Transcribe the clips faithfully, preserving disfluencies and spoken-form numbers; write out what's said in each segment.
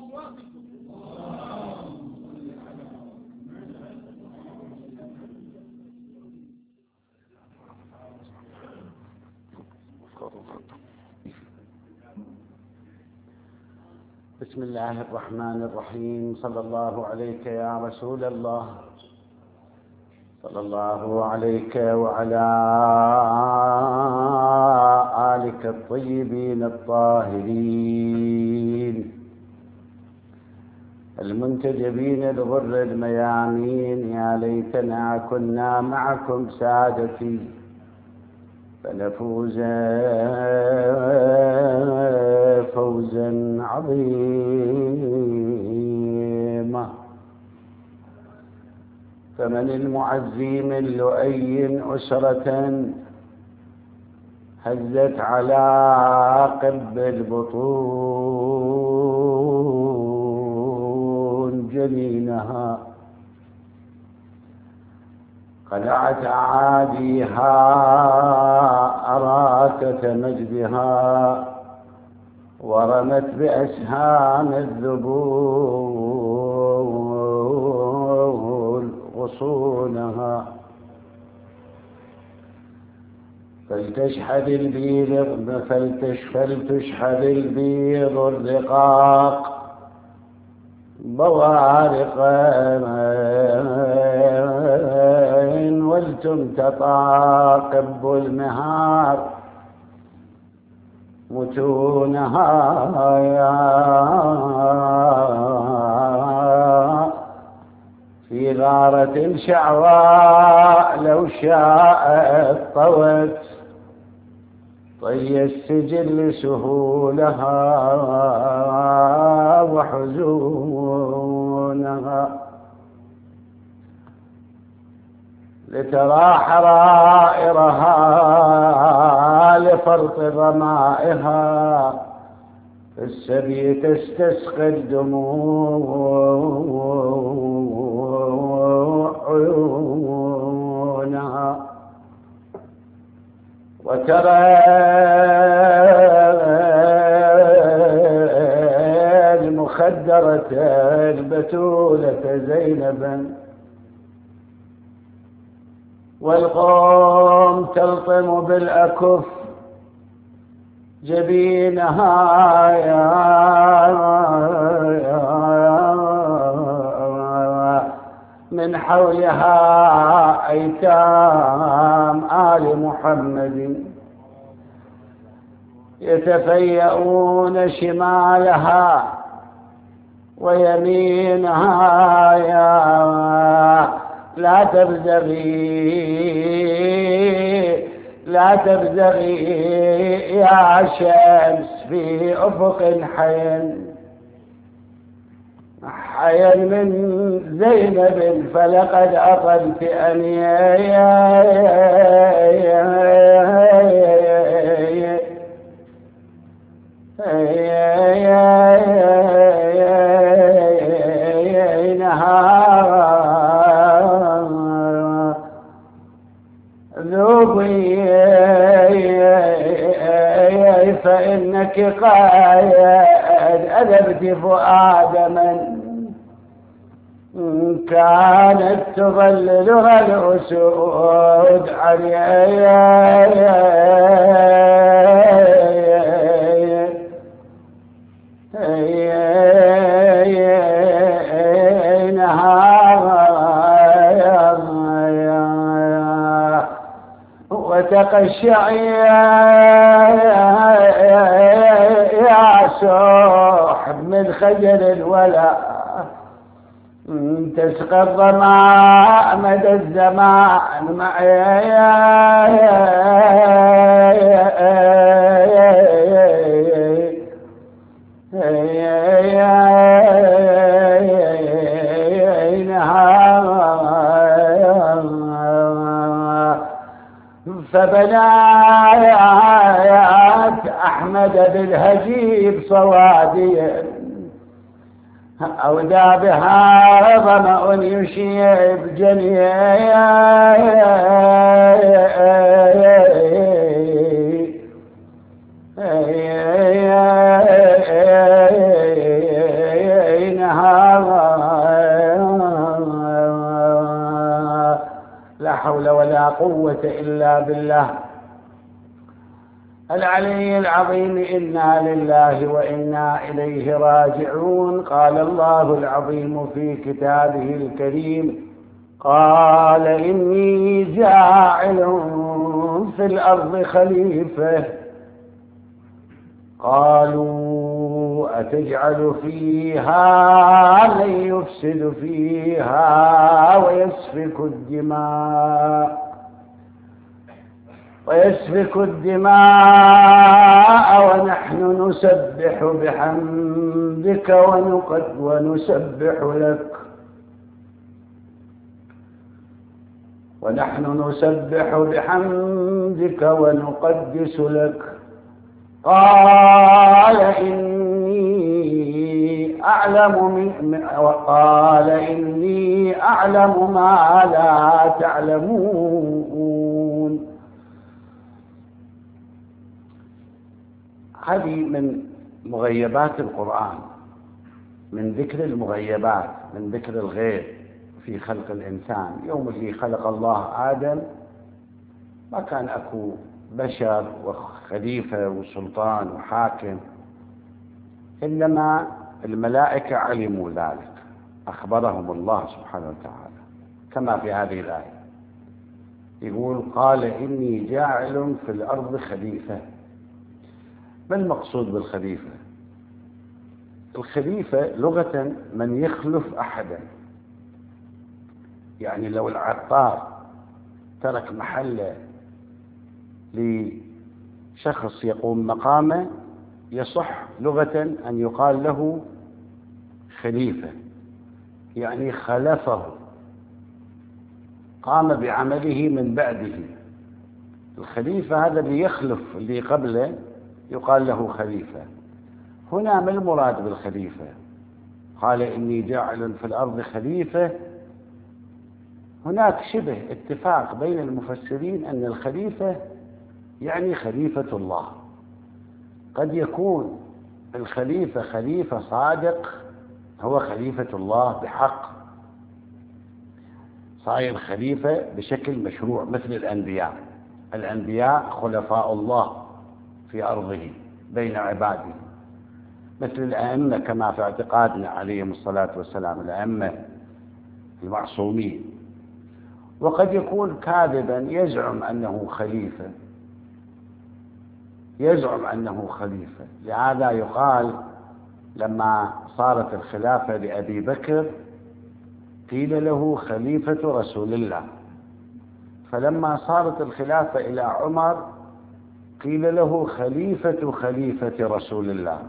بسم الله الرحمن الرحيم. صلى الله عليك يا رسول الله، صلى الله عليك وعلى آلك الطيبين الطاهرين المنتجبين الغر الميامين. يا ليتنا كنا معكم سادتي فنفوز فوزا عظيما. فمن المعزي من لؤي أسرة هزت على قب البطون جنينها، قلعت أعاديها أراكة مجدها، ورمت بأسهام الذبول غصونها. فلتشحذ البيض فلتشحذ البيض الرقاق بوارقا، ولتم تطاقب المهار متونها. في غارة شعواء لو شاءت طوت طي السجل سهولها وحزونها. لترى حرائرها لفرط ظمائها، في السبي تستسقي الدموع عيونها. وترى المخدرة البتولة زينبا، والقوم تلطم بالأكف جبينها. يا من حولها أيتام آل محمد يتفيئون شمالها ويمينها. يا لا تبزغي لا تبزغي يا شمس في أفق حين حيا من زينب، فلقد أطلت أنيينها. ذوبي فإنك قد أذبت فؤاد من كانت تظللها الأسود عليها. وتقشعي يا صاحب من خجل الولاء، تسقى الظماء مدى الزمان معي. فبنايات أحمد بالهجيب صواديا، أودى بها ظمأ يشيب جنينها. ولا قوة إلا بالله العلي العظيم. إنا لله وإنا إليه راجعون. قال الله العظيم في كتابه الكريم: قال إني جاعل في الأرض خليفة. قالوا أتجعل فيها من يفسد فيها ويسفك الدماء ويسفك الدماء ونحن نسبح بحمدك ونسبح لك ونحن نسبح بحمدك ونقدس لك. قال إني أعلم من وقال إني أعلم ما لا تعلمون. هذه من مغيبات القرآن، من ذكر المغيبات، من ذكر الغيب في خلق الإنسان. يوم اللي خلق الله آدم ما كان أكو بشر وخليفة وسلطان وحاكم، إنما الملائكة علموا ذلك، أخبرهم الله سبحانه وتعالى كما في هذه الآية. يقول: قال إني جاعل في الأرض خليفة. ما المقصود بالخليفة؟ الخليفة لغة من يخلف أحدا، يعني لو العطار ترك محله لشخص يقوم مقامه يصح لغة أن يقال له خليفة، يعني خلفه، قام بعمله من بعده. الخليفة هذا اللي يخلف اللي قبله يقال له خليفة. هنا ما المراد بالخليفة؟ قال إني جاعل في الأرض خليفة. هناك شبه اتفاق بين المفسرين أن الخليفة يعني خليفة الله. قد يكون الخليفة خليفة صادق، هو خليفة الله بحق، صاير خليفة بشكل مشروع مثل الأنبياء. الأنبياء خلفاء الله في أرضه بين عباده، مثل الأئمة كما في اعتقادنا عليهم الصلاة والسلام، الأئمة المعصومين. وقد يكون كاذبا يزعم أنه خليفة، يزعم أنه خليفة. لهذا يقال لما صارت الخلافة لأبي بكر قيل له خليفة رسول الله، فلما صارت الخلافة إلى عمر قيل له خليفة خليفة رسول الله،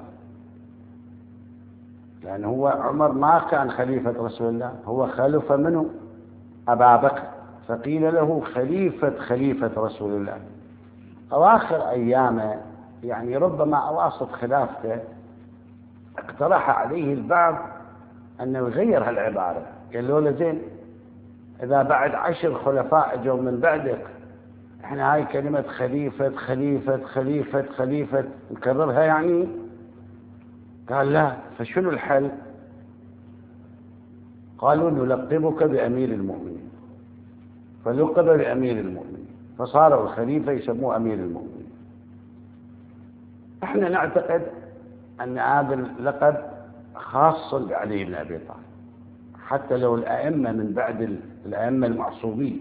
لأن هو عمر ما كان خليفة رسول الله، هو خلف منه أبا بكر، فقيل له خليفة خليفة رسول الله. أواخر أيامه، يعني ربما أواسط خلافته، اقترح عليه البعض أنه يغير هالعبارة. قالوا له: زين، إذا بعد عشر خلفاء جو من بعدك احنا هاي كلمة خليفة خليفة خليفة خليفة نكررها يعني؟ قال: لا. فشنو الحل؟ قالوا: نلقبك بأمير المؤمنين. فلقب بأمير المؤمنين، فصار الخليفة يسموه أمير المؤمنين. احنا نعتقد أن هذا اللقب خاص بعلي بن أبي طالب، حتى لو الأئمة من بعد الأئمة المعصومين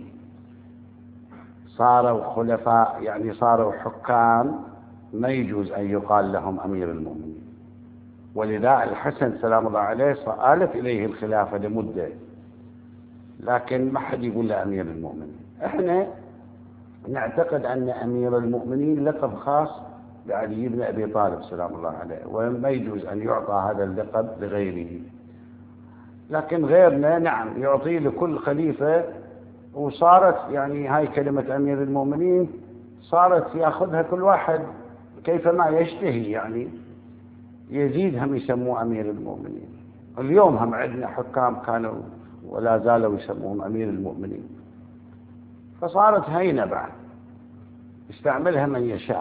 صاروا خلفاء، يعني صاروا حكام، ما يجوز أن يقال لهم أمير المؤمنين. ولذا الحسن سلام الله عليه آلت إليه الخلافة لمدة، لكن ما حد يقول له أمير المؤمنين. احنا نعتقد أن أمير المؤمنين لقب خاص بعلي بن أبي طالب سلام الله عليه، وما يجوز أن يعطى هذا اللقب لغيره. لكن غيرنا نعم يعطي لكل خليفة، وصارت يعني هاي كلمة أمير المؤمنين صارت يأخذها كل واحد كيفما يشتهي، يعني يزيد هم يسموه أمير المؤمنين. اليوم هم عندنا حكام كانوا ولا زالوا يسموهم أمير المؤمنين، فصارت هينة بعد يستعملها من يشاء.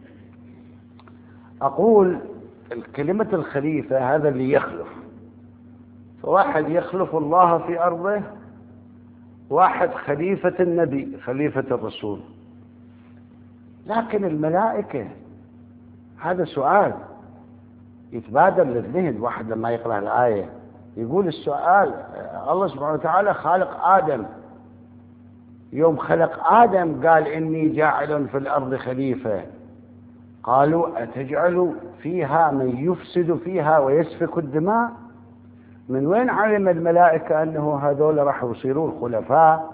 أقول كلمة الخليفة هذا اللي يخلف، فواحد يخلف الله في أرضه واحد خليفة النبي، خليفة الرسول، لكن الملائكة، هذا سؤال يتبادر للذهن واحد لما يقرأ الآية، يقول السؤال الله سبحانه وتعالى خالق آدم، يوم خلق آدم قال إني جاعل في الأرض خليفة، قالوا أتجعل فيها من يفسد فيها ويسفك الدماء؟ من وين علم الملائكة أنه هذول راح يصيرون خلفاء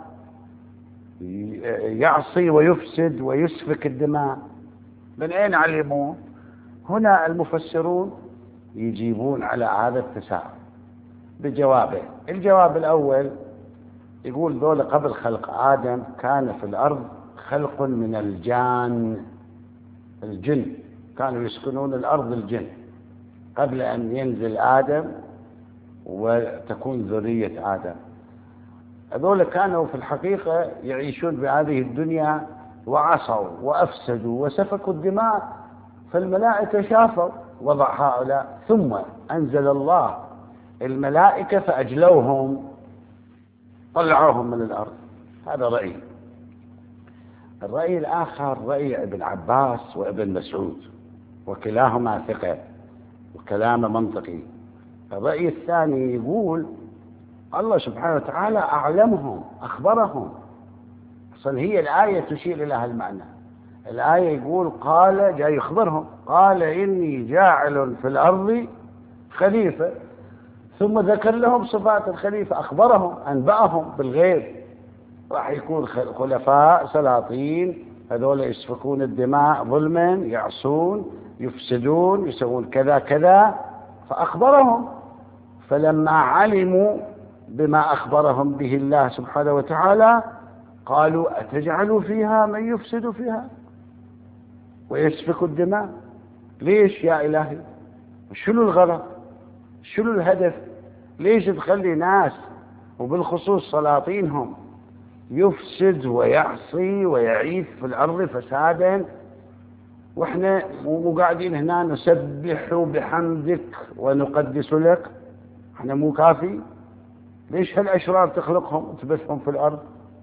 يعصي ويفسد ويسفك الدماء؟ من أين علموا؟ هنا المفسرون يجيبون على هذا التساؤل بجوابين. الجواب الأول يقول ذول قبل خلق آدم كان في الأرض خلق من الجان، الجن كانوا يسكنون الأرض، الجن قبل أن ينزل آدم وتكون ذرية آدم. هذول كانوا في الحقيقة يعيشون بهذه الدنيا وعصوا وأفسدوا وسفكوا الدماء، فالملائكة شافوا وضع هؤلاء، ثم أنزل الله الملائكة فأجلوهم، طلعوهم من الأرض. هذا رأي. الرأي الآخر رأي ابن عباس وابن مسعود، وكلاهما ثقة وكلام منطقي. الرأي الثاني يقول الله سبحانه وتعالى أعلمهم، أخبرهم. أصلا هي الآية تشير إلى هالمعنى. الآية يقول قال، جاي يخبرهم، قال إني جاعل في الأرض خليفة، ثم ذكر لهم صفات الخليفة، أخبرهم، أنبأهم بالغيب، راح يكون خلفاء سلاطين، هذول يسفكون الدماء ظلما، يعصون، يفسدون، يسوون كذا كذا، فأخبرهم. فلما علموا بما أخبرهم به الله سبحانه وتعالى قالوا أتجعل فيها من يفسد فيها ويسفك الدماء؟ ليش يا إلهي؟ شنو الغرض؟ شنو الهدف؟ ليش تخلي ناس وبالخصوص سلاطينهم يفسد ويعصي ويعيث في الأرض فسادا، وإحنا مو قاعدين هنا نسبح بحمدك ونقدس لك؟ إحنا مو كافي؟ ليش هالأشرار تخلقهم وتبثهم في الأرض؟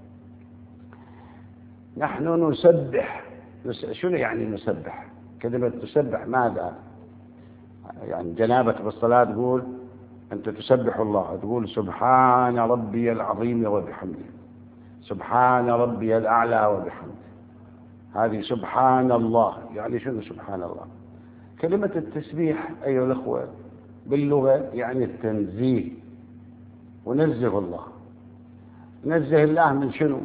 نحن نسبح. شنو يعني نسبح؟ كلمة تسبح ماذا؟ يعني جنابك بالصلاة تقول أنت تسبح الله، تقول سبحان ربي العظيم وبحمده، سبحان ربي الأعلى وبحمده، هذه سبحان الله. يعني شنو سبحان الله؟ كلمة التسبيح أيها الأخوة باللغة يعني التنزيه، ونزه الله. نزه الله من شنو؟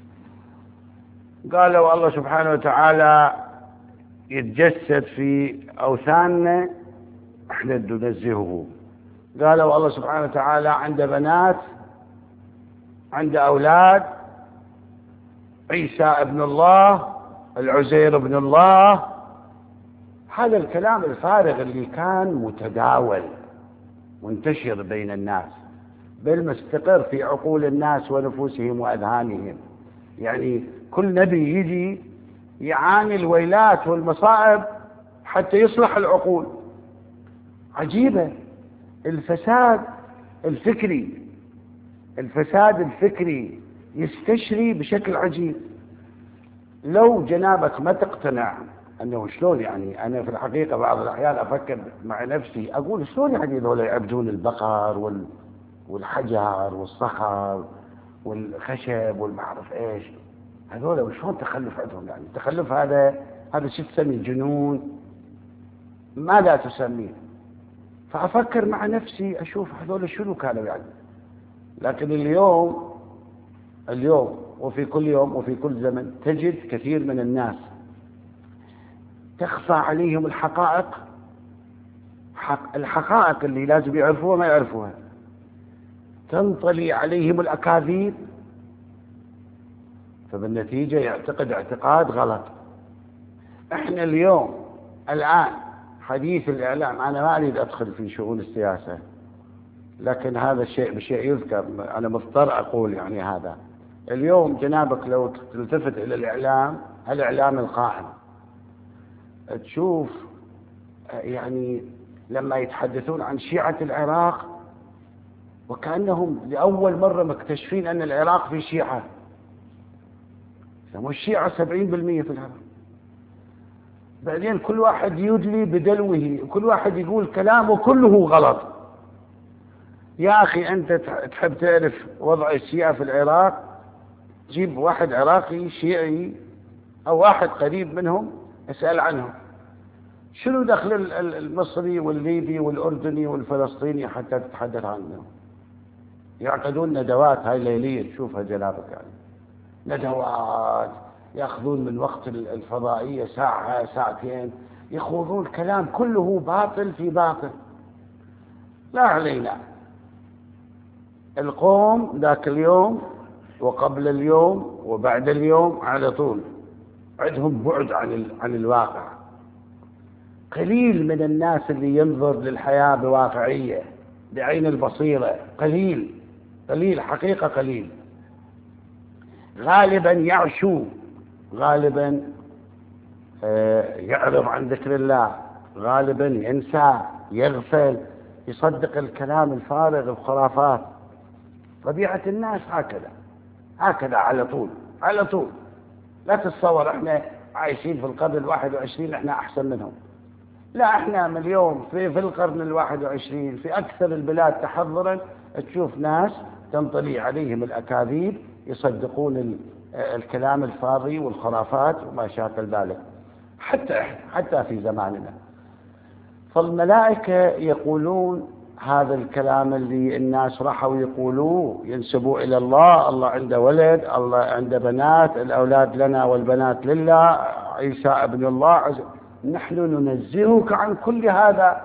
قالوا الله سبحانه وتعالى يتجسد في أوثاننا، احنا ننزهه. قالوا الله سبحانه وتعالى عنده بنات، عنده أولاد، عيسى ابن الله، العزير ابن الله. هذا الكلام الفارغ اللي كان متداول منتشر بين الناس، بل مستقر في عقول الناس ونفوسهم وأذهانهم. يعني كل نبي يجي يعاني الويلات والمصائب حتى يصلح العقول. عجيبة الفساد الفكري، الفساد الفكري يستشري بشكل عجيب. لو جنابك ما تقتنع أنه شلون، يعني أنا في الحقيقة بعض الأحيان أفكر مع نفسي أقول شلون يعني ذولا يعبدون البقر والحجر والصخر والخشب والمعرف إيش، هذولا وشلون تخلف عندهم؟ يعني تخلف هذا هذا شو تسمي؟ جنون؟ ماذا تسميه؟ فأفكر مع نفسي أشوف هذولا شنو كانوا يعني. لكن اليوم اليوم وفي كل يوم وفي كل زمن تجد كثير من الناس تخفى عليهم الحقائق، حق الحقائق اللي لازم يعرفوها ما يعرفوها، تنطلي عليهم الأكاذيب، فبالنتيجة يعتقد اعتقاد غلط. احنا اليوم الآن حديث الإعلام، أنا ما أريد أدخل في شؤون السياسة، لكن هذا الشيء بشيء يذكر، أنا مضطر أقول يعني هذا. اليوم جنابك لو تلتفت إلى الإعلام، الإعلام القائم، تشوف يعني لما يتحدثون عن شيعة العراق وكأنهم لأول مرة مكتشفين أن العراق في شيعة. والشيعة سبعين بالمئة في العراق. بعدين كل واحد يدلي بدلوه، كل واحد يقول كلامه كله غلط. يا أخي أنت تحب تعرف وضع الشيعة في العراق، جيب واحد عراقي شيعي أو واحد قريب منهم اسأل عنهم. شنو دخل المصري والليبي والأردني والفلسطيني حتى تتحدث عنهم؟ يعقدون ندوات هاي ليلية تشوفها جنابك، يعني ندوات يأخذون من وقت الفضائية ساعة ساعتين يخوضون كلام كله باطل في باطل. لا علينا. القوم ذاك اليوم وقبل اليوم وبعد اليوم على طول عندهم بعد عن عن الواقع. قليل من الناس اللي ينظر للحياة بواقعية بعين البصيرة، قليل قليل حقيقة قليل. غالبا يعشو، غالبا يعرض عن ذكر الله، غالبا ينسى، يغفل، يصدق الكلام الفارغ الخرافات. طبيعة الناس هكذا هكذا على طول على طول. لا تتصور احنا عايشين في القرن الواحد وعشرين احنا احسن منهم. لا، احنا من اليوم في, في القرن الواحد وعشرين في اكثر البلاد تحضرا تشوف ناس تنطلي عليهم الاكاذيب يصدقون الكلام الفاضي والخرافات وما شاكل ذلك، حتى حتى في زماننا. فالملائكة يقولون هذا الكلام اللي الناس راحوا يقولوه، ينسبوا إلى الله، الله عنده ولد، الله عنده بنات، الأولاد لنا والبنات لله، عيسى ابن الله. نحن ننزهك عن كل هذا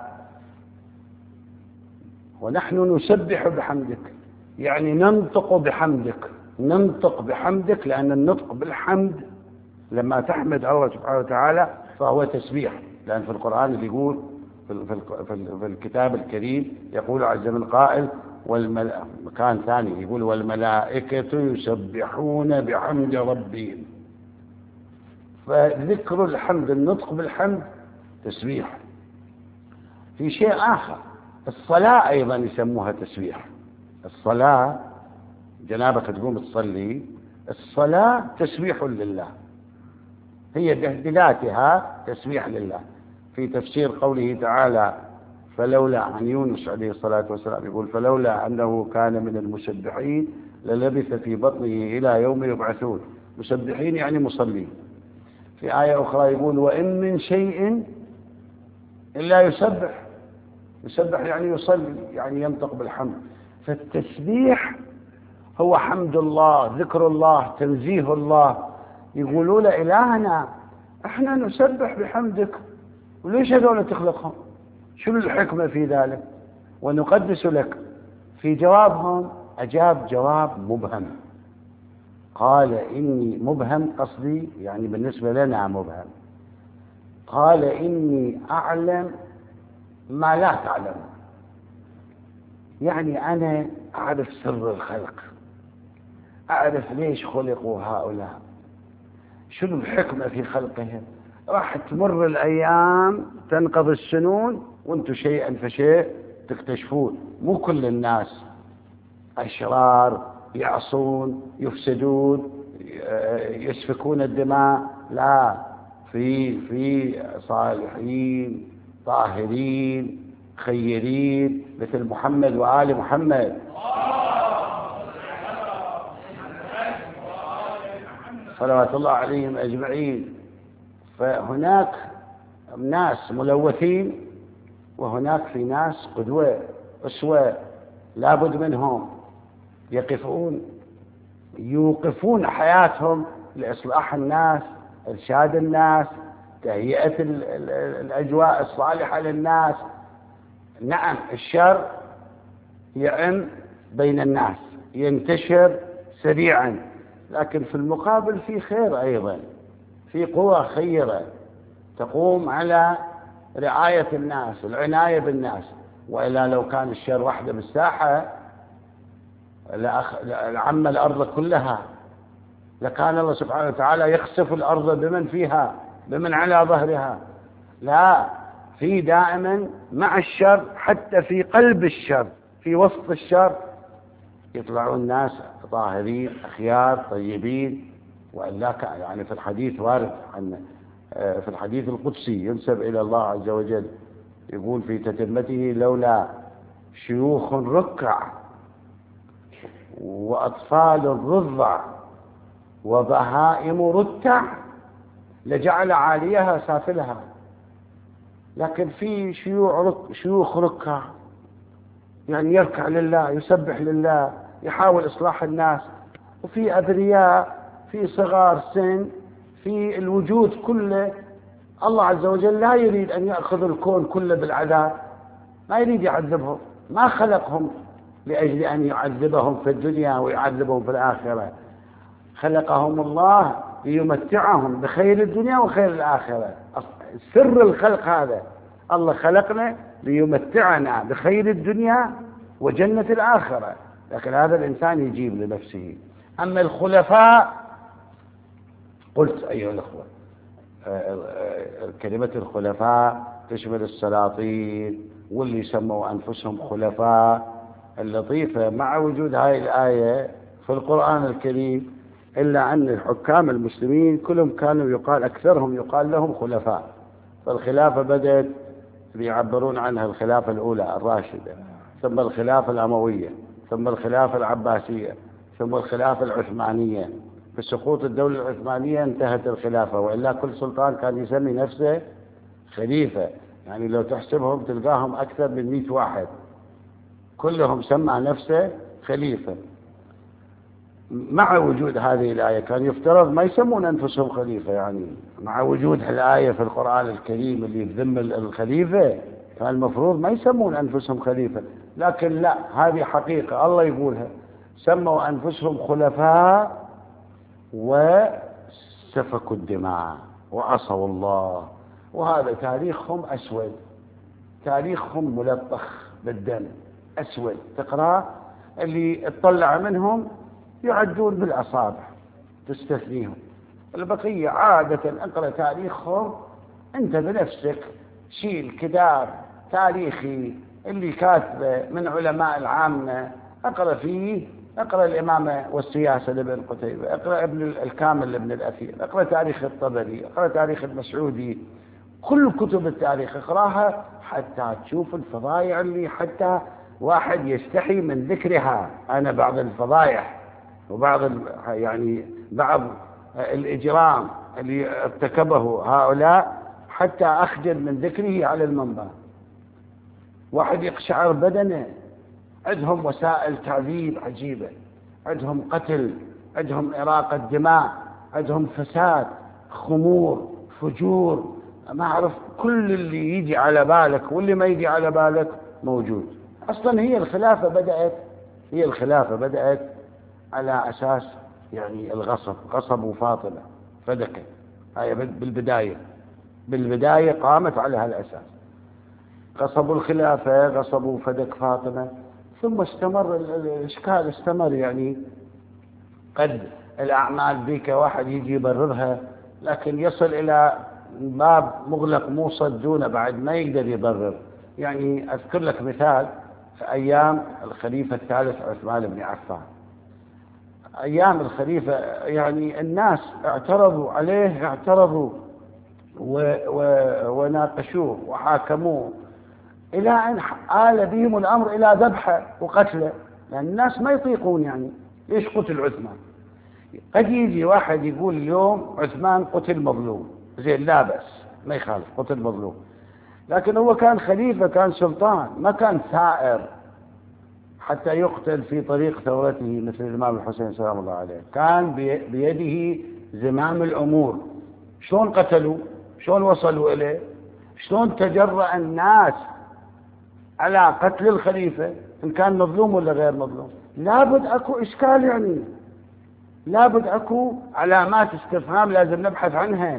ونحن نسبح بحمدك، يعني ننطق بحمدك، ننطق بحمدك، لأن النطق بالحمد لما تحمد الله سبحانه وتعالى فهو تسبيح. لأن في القرآن اللي يقول في, في, في الكتاب الكريم يقول عز من قائل والملائكة، مكان ثاني يقول والملائكة يسبحون بحمد ربهم. فذكر الحمد، النطق بالحمد تسبيح. في شيء آخر، الصلاة أيضا يسموها تسبيح. الصلاة جنابك تقوم تصلي، الصلاة تسبيح لله، هي بذاتها تسبيح لله. في تفسير قوله تعالى فلولا عن يونس عليه الصلاة والسلام يقول فلولا أنه كان من المسبحين للبث في بطنه إلى يوم يبعثون. مسبحين يعني مصلين. في آية أخرى يقول وإن من شيء إلا يسبح. يسبح يعني يصلي، يعني ينطق بالحمد. فالتسبيح هو حمد الله، ذكر الله، تنزيه الله. يقولون إلهنا احنا نسبح بحمدك، وليش هذول تخلقهم؟ شنو الحكمة في ذلك؟ ونقدس لك. في جوابهم أجاب جواب مبهم، قال إني مبهم، قصدي يعني بالنسبة لنا مبهم. قال إني أعلم ما لا تعلم، يعني أنا أعرف سر الخلق، أعرف ليش خلقوا هؤلاء، شنو الحكمة في خلقهم. راح تمر الأيام تنقضي السنون وانتم شيئا فشيء تكتشفون مو كل الناس أشرار يعصون يفسدون يسفكون الدماء، لا، في في صالحين طاهرين خيرين مثل محمد وآل محمد صلوات الله عليهم أجمعين. فهناك ناس ملوثين وهناك في ناس قدوة أسوة لابد منهم، يقفون يوقفون حياتهم لإصلاح الناس، إرشاد الناس، تهيئة الأجواء الصالحة للناس. نعم الشر يعم بين الناس ينتشر سريعا، لكن في المقابل في خير أيضا، في قوى خيرة تقوم على رعاية الناس، العناية بالناس. وإلا لو كان الشر وحده بالساحة لعم الأرض كلها، لكان الله سبحانه وتعالى يخسف الأرض بمن فيها بمن على ظهرها. لا، في دائما مع الشر، حتى في قلب الشر، في وسط الشر يطلعون ناس طاهرين أخيار طيبين، وإلا يعني في الحديث وارد عن في الحديث القدسي ينسب إلى الله عز وجل، يقول في تتمته: لولا شيوخ ركع وأطفال رضع وبهائم رتع لجعل عاليها سافلها. لكن في شيوخ ركع، يعني يركع لله، يسبح لله، يحاول إصلاح الناس، وفي أبرياء، في صغار سن، في الوجود كله. الله عز وجل لا يريد أن يأخذ الكون كله بالعذاب، ما يريد يعذبهم، ما خلقهم لأجل أن يعذبهم في الدنيا ويعذبهم في الآخرة، خلقهم الله ليمتعهم بخير الدنيا وخير الآخرة. سر الخلق هذا، الله خلقنا ليمتعنا بخير الدنيا وجنة الآخرة، لكن هذا الإنسان يجيب لنفسه. أما الخلفاء، قلت أيها الأخوة، كلمة الخلفاء تشمل السلاطين واللي سموا أنفسهم خلفاء. اللطيفة مع وجود هاي الآية في القرآن الكريم، إلا أن الحكام المسلمين كلهم كانوا يقال، أكثرهم يقال لهم خلفاء. فالخلافة بدأت يعبرون عنها الخلافة الأولى الراشدة، ثم الخلافة الأموية، ثم الخلافة العباسية، ثم الخلافة العثمانية. بسقوط الدولة العثمانية انتهت الخلافة، وإلا كل سلطان كان يسمي نفسه خليفة. يعني لو تحسبهم تلقاهم أكثر من مئة واحد كلهم سمى نفسه خليفة. مع وجود هذه الآية كان يفترض ما يسمون أنفسهم خليفة، يعني مع وجود الآية في القرآن الكريم اللي تذم الخليفة كان المفروض ما يسمون أنفسهم خليفة، لكن لا، هذه حقيقة الله يقولها. سموا أنفسهم خلفاء وسفكوا الدماء وعصوا الله، وهذا تاريخهم أسود، تاريخهم ملطخ بالدم أسود. تقرأ اللي اطلع منهم يعدون بالأصابع تستثنيهم، البقية عادة اقرأ تاريخهم أنت بنفسك، شيل كتاب تاريخي اللي كاتبه من علماء العامة اقرأ فيه، اقرأ الإمامة والسياسة لابن قتيبة، اقرأ ابن الكامل لابن الأثير، اقرأ تاريخ الطبري، اقرأ تاريخ المسعودي، كل كتب التاريخ اقراها حتى تشوف الفضايع اللي حتى واحد يستحي من ذكرها. أنا بعض الفضايح وبعض يعني بعض الإجرام اللي ارتكبه هؤلاء حتى أخجل من ذكره على المنبر، واحد يقشعر بدنه. عندهم وسائل تعذيب عجيبة، عندهم قتل، عندهم إراقة دماء، عندهم فساد، خمور، فجور، ما أعرف، كل اللي يجي على بالك واللي ما يجي على بالك موجود. أصلا هي الخلافة بدأت هي الخلافة بدأت على أساس يعني الغصب، غصبوا فاطمة فدكت، هاي بالبداية بالبداية قامت على هالأساس، غصبوا الخلافة، غصبوا فدك فاطمة، ثم استمر الإشكال، استمر. يعني قد الأعمال ذيك واحد يجي يبررها، لكن يصل إلى باب مغلق موصد دونه بعد ما يقدر يبرر. يعني أذكر لك مثال، في أيام الخليفة الثالث عثمان بن عفان، أيام الخليفة يعني الناس اعترضوا عليه، اعترضوا و و وناقشوه وحاكموه، إلى أن آل بهم الأمر إلى ذبحه وقتله، يعني الناس ما يطيقون. يعني ليش قتل عثمان؟ قد يجي واحد يقول اليوم عثمان قتل مظلوم، زين لا بأس، ما يخالف، قتل مظلوم، لكن هو كان خليفة، كان سلطان، ما كان ثائر حتى يقتل في طريق ثورته مثل الإمام الحسين سلام الله عليه. كان بيده زمام الأمور. شلون قتلوا؟ شلون وصلوا إليه؟ شلون تجرأ الناس على قتل الخليفة إن كان مظلوم ولا غير مظلوم؟ لابد أكو إشكال، يعني لابد أكو علامات استفهام لازم نبحث عنها.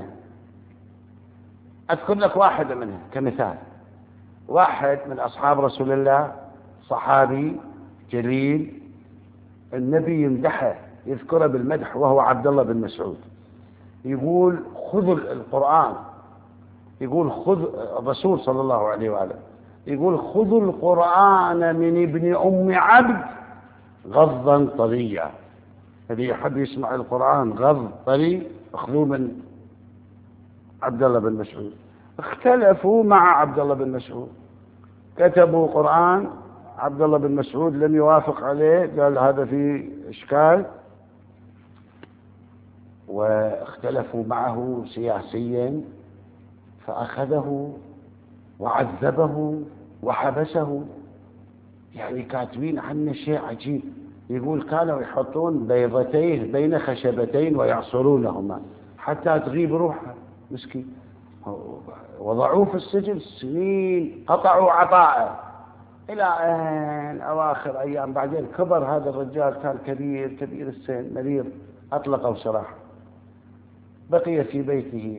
أذكر لك واحدة منها كمثال. واحد من أصحاب رسول الله، صحابي جليل، النبي يمدحه، يذكره بالمدح، وهو عبد الله بن مسعود. يقول خذ القرآن، يقول خذ الرسول صلى الله عليه وآله، يقول خذوا القرآن من ابن أم عبد غضا طريا. اللي يحب يسمع القرآن غض طري اخذوه من عبد الله بن مسعود. اختلفوا مع عبد الله بن مسعود، كتبوا قرآن، عبد الله بن مسعود لم يوافق عليه، قال هذا فيه إشكال، واختلفوا معه سياسيا فأخذه وعذبه وحبسه. يعني كاتبين عنه شيء عجيب، يقول كانوا يحطون بيضتيه بين خشبتين ويعصرونهما حتى تغيب روحه مسكين. وضعوه في السجن سنين، قطعوا عطاءه إلى أن أواخر أيام. بعدين كبر هذا الرجال، كان كبير كبير السن، مريض، أطلقوا سراحه، بقي في بيته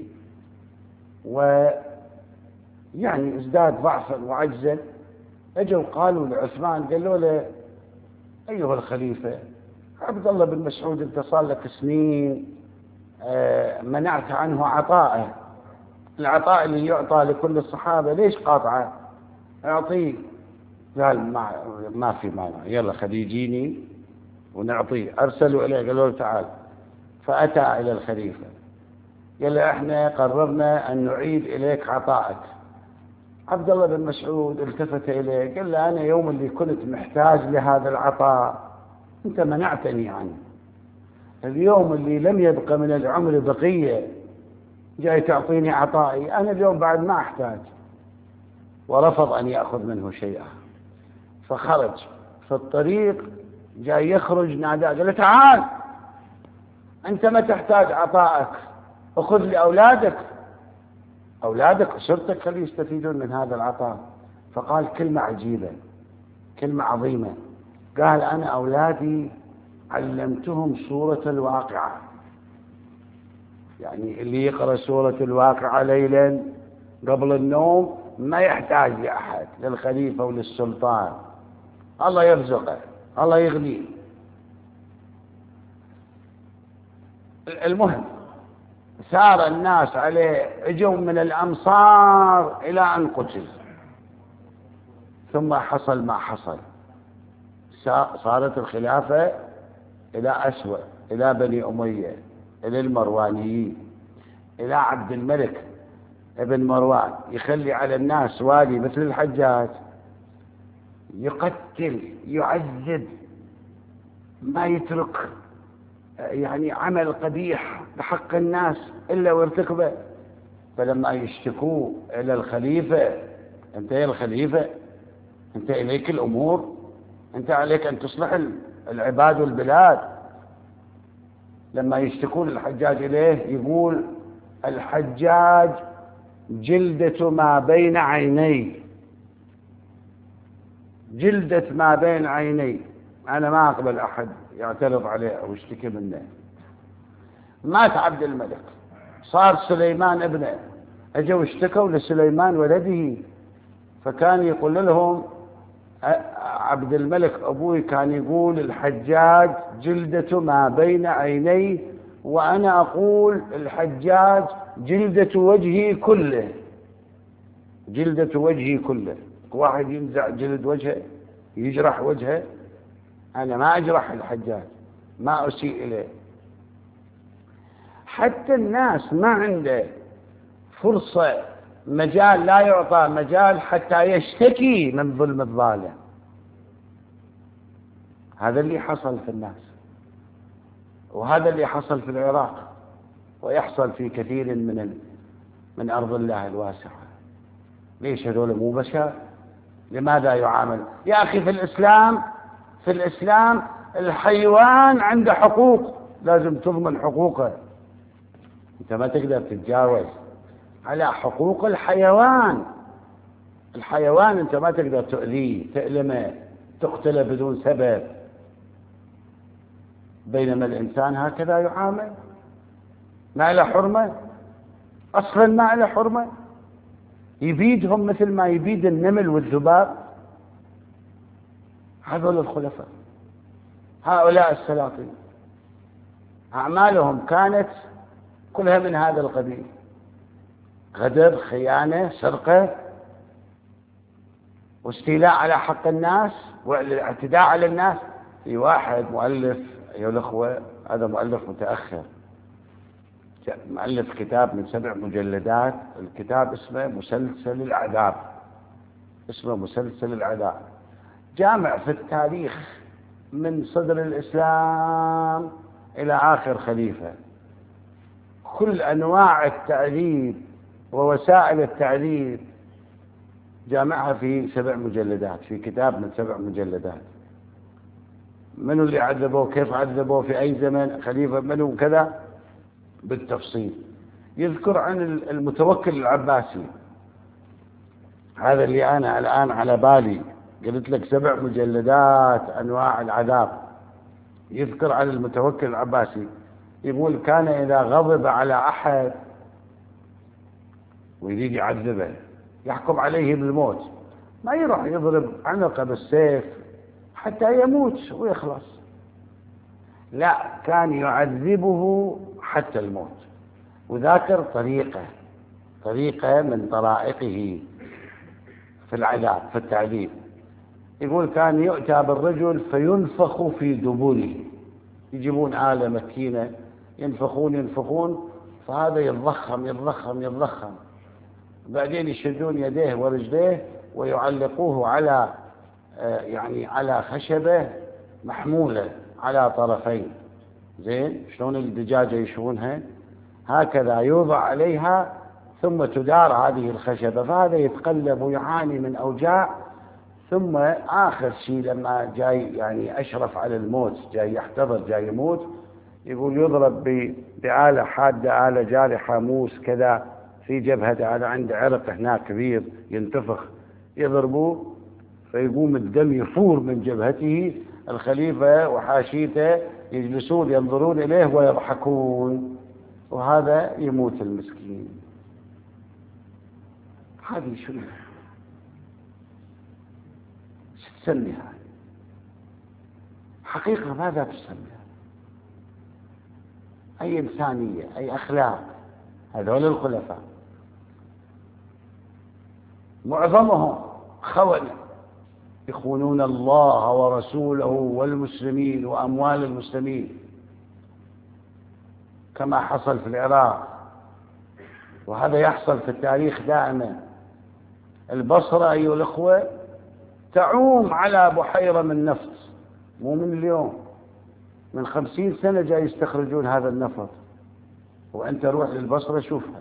ويعني ازداد ضعفا وعجزا. اجوا قالوا لعثمان، قالوا له أيها الخليفة، عبد الله بن مسعود انت صار لك سنين منعت عنه عطاءه، العطاء اللي يعطى لكل الصحابة ليش قاطعه؟ اعطيه. قال ما, ما في مانع، يلا خليه يجيني ونعطيه. ارسلوا اليه قالوا له تعال، فاتى الى الخليفة قال له احنا قررنا ان نعيد اليك عطاءك. عبد الله بن مسعود التفت اليه قال له انا يوم اللي كنت محتاج لهذا العطاء انت منعتني عنه، اليوم اللي لم يبق من العمر بقية جاي تعطيني عطائي، انا اليوم بعد ما احتاج. ورفض ان ياخذ منه شيئا. فخرج في الطريق، جاي يخرج ناداه قال له تعال انت ما تحتاج عطائك، اخذ لاولادك، اولادك اسرتك خلي يستفيدون من هذا العطاء. فقال كلمة عجيبة، كلمة عظيمة، قال انا اولادي علمتهم سورة الواقعة. يعني اللي يقرأ سورة الواقعة ليلا قبل النوم ما يحتاج لأحد، للخليفة وللسلطان، الله يرزقه، الله يغنيه. المهم سار الناس عليه، اجوا من الأمصار إلى أن قتل. ثم حصل ما حصل، صارت الخلافة إلى أسوأ، إلى بني أمية، إلى المروانيين، إلى عبد الملك ابن مروان، يخلي على الناس والي مثل الحجاج، يقتل يعذب، ما يترك يعني عمل قبيح بحق الناس إلا وارتكبه. فلما يشتكوا إلى الخليفة، أنت يا الخليفة، أنت إليك الأمور، أنت عليك أن تصلح العباد والبلاد. لما يشتكون الحجاج إليه يقول الحجاج جلدة ما بين عيني، جلدة ما بين عيني، أنا ما أقبل أحد يعترض عليه أو يشتكي منه. مات عبد الملك، صار سليمان ابنه، أجوا اشتكوا لسليمان ولده، فكان يقول لهم عبد الملك أبوي كان يقول الحجاج جلدة ما بين عيني، وأنا أقول الحجاج جلدة وجهي كله، جلدة وجهي كله. واحد ينزع جلد وجهه يجرح وجهه، أنا ما أجرح الحجاج، ما أسيء إليه. حتى الناس ما عنده فرصة، مجال لا يعطى مجال حتى يشتكي من ظلم الظالم. هذا اللي حصل في الناس، وهذا اللي حصل في العراق، ويحصل في كثير من من أرض الله الواسعة. ليش هذول مو بشر؟ لماذا يعامل؟ يا أخي في الإسلام، في الإسلام الحيوان عنده حقوق، لازم تضمن حقوقه. أنت ما تقدر تتجاوز على حقوق الحيوان. الحيوان أنت ما تقدر تؤذيه، تألمه، تقتله بدون سبب. بينما الإنسان هكذا يعامل، ما له حرمة، أصلا ما له حرمة، يبيدهم مثل ما يبيد النمل والذباب. هذول الخلفاء، هؤلاء السلاطين، أعمالهم كانت كلها من هذا القبيل: غدر، خيانة، سرقة، واستيلاء على حق الناس، والاعتداء على الناس. في واحد مؤلف أيها الأخوة، هذا مؤلف متأخر، مؤلف كتاب من سبع مجلدات، الكتاب اسمه مسلسل العذاب، اسمه مسلسل العذاب، جامع في التاريخ من صدر الإسلام إلى آخر خليفة، كل أنواع التعذيب ووسائل التعذيب جامعها في سبع مجلدات، في كتاب من سبع مجلدات. منو اللي عذبوه، كيف عذبوه، في أي زمن، خليفة منو، كذا بالتفصيل. يذكر عن المتوكل العباسي، هذا اللي أنا الآن على بالي قلت لك سبع مجلدات أنواع العذاب. يذكر عن المتوكل العباسي، يقول كان إذا غضب على أحد ويريد يعذبه يحكم عليه بالموت، ما يروح يضرب عنقه بالسيف حتى يموت ويخلص، لا، كان يعذبه حتى الموت. وذاكر طريقة طريقة من طرائقه في العذاب، في التعذيب. يقول كان يؤتى بالرجل فينفخ في دبره، يجيبون آلة مكينة ينفخون ينفخون فهذا يتضخم يتضخم يتضخم، بعدين يشدون يديه ورجليه ويعلقوه على يعني على خشبة محمولة على طرفين، زين شلون الدجاجة يشونها هكذا، يوضع عليها ثم تدار هذه الخشبة، فهذا يتقلب ويعاني من أوجاع. ثم آخر شيء لما جاي يعني أشرف على الموت، جاي يحتضر جاي يموت، يقول يضرب بآلة حادة، آلة جارحة، موس كذا في جبهته، على عند عرق هناك كبير ينتفخ، يضربوه فيقوم الدم يفور من جبهته. الخليفة وحاشيته يجلسون ينظرون إليه ويضحكون، وهذا يموت المسكين. هذه شنو تسميها حقيقة؟ ماذا تسميها؟ أي إنسانية، أي أخلاق؟ هذول الخلفاء معظمهم خونة، يخونون الله ورسوله والمسلمين وأموال المسلمين، كما حصل في العراق، وهذا يحصل في التاريخ دائما. البصرة أيها الأخوة تعوم على بحيرة من نفط، مو من اليوم، من خمسين سنة جاي يستخرجون هذا النفط، وأنت روح للبصرة شوفها،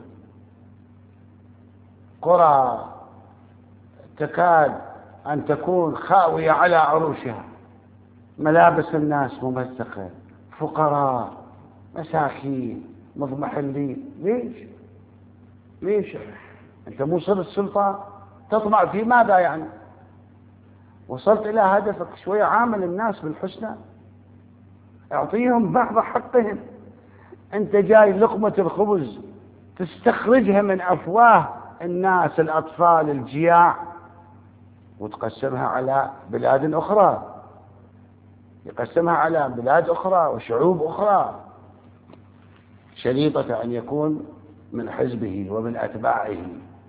قرى تكاد أن تكون خاوية على عروشها، ملابس الناس ممزقة، فقراء مساكين مضمحلين. ليش؟ ليش؟ أنت مو صرت سلطان تطمع في ماذا يعني؟ وصلت إلى هدفك، شوية عامل الناس بالحسنى، اعطيهم بعض حقهم. أنت جاي لقمة الخبز تستخرجها من أفواه الناس الأطفال الجياع وتقسمها على بلاد أخرى، يقسمها على بلاد أخرى وشعوب أخرى، شريطة أن يكون من حزبه ومن أتباعه.